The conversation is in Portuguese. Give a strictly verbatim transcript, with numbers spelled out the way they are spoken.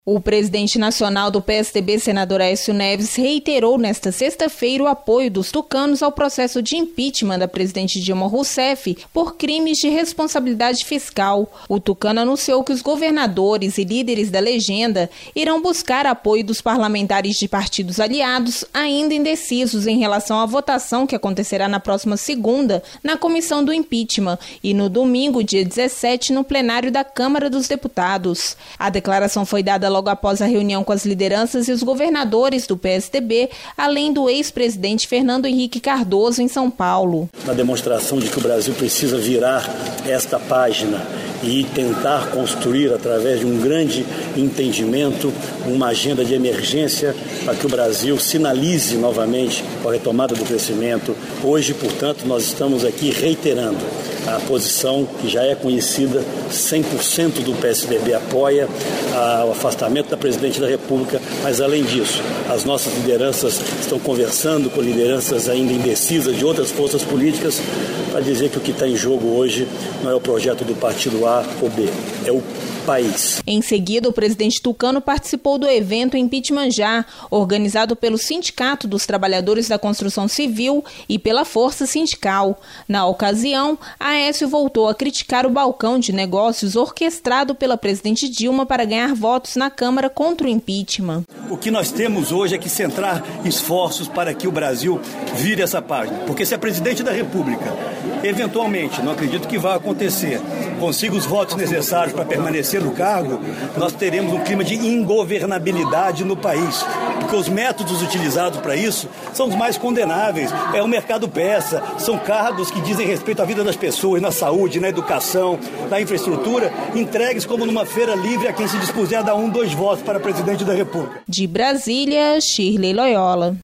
O presidente nacional do P S D B, senador Aécio Neves, reiterou nesta sexta-feira o apoio dos tucanos ao processo de impeachment da presidente Dilma Rousseff por crimes de responsabilidade fiscal. O tucano anunciou que os governadores e líderes da legenda irão buscar apoio dos parlamentares de partidos aliados ainda indecisos em relação à votação que acontecerá na próxima segunda na comissão do impeachment e no domingo, dia dezessete, no plenário da Câmara dos Deputados. A declaração foi dada logo após a reunião com as lideranças e os governadores do P S D B, além do ex-presidente Fernando Henrique Cardoso, em São Paulo. Na demonstração de que o Brasil precisa virar esta página e tentar construir, através de um grande entendimento, uma agenda de emergência para que o Brasil sinalize novamente a retomada do crescimento. Hoje, portanto, nós estamos aqui reiterando a posição que já é conhecida, cem por cento do P S D B apoia o afastamento da presidente da República, mas além disso, as nossas lideranças estão conversando com lideranças ainda indecisas de outras forças políticas para dizer que o que está em jogo hoje não é o projeto do partido A ou B, é o país. Em seguida, o presidente tucano participou do evento Impeachment Já, organizado pelo Sindicato dos Trabalhadores da Construção Civil e pela Força Sindical. Na ocasião, Aécio voltou a criticar o balcão de negócios orquestrado pela presidente Dilma para ganhar votos na Câmara contra o impeachment. O que nós temos hoje é que centrar esforços para que o Brasil vire essa página, porque se a presidente da República, eventualmente, não acredito que vá acontecer, consiga os votos necessários para permanecer no cargo, nós teremos um clima de ingovernabilidade no país, porque os métodos utilizados para isso são os mais condenáveis. É o mercado peça, são cargos que dizem respeito à vida das pessoas, na saúde, na educação, na infraestrutura, entregues como numa feira livre a quem se dispuser a dar um, dois votos para presidente da República. De Brasília, Shirley Loyola.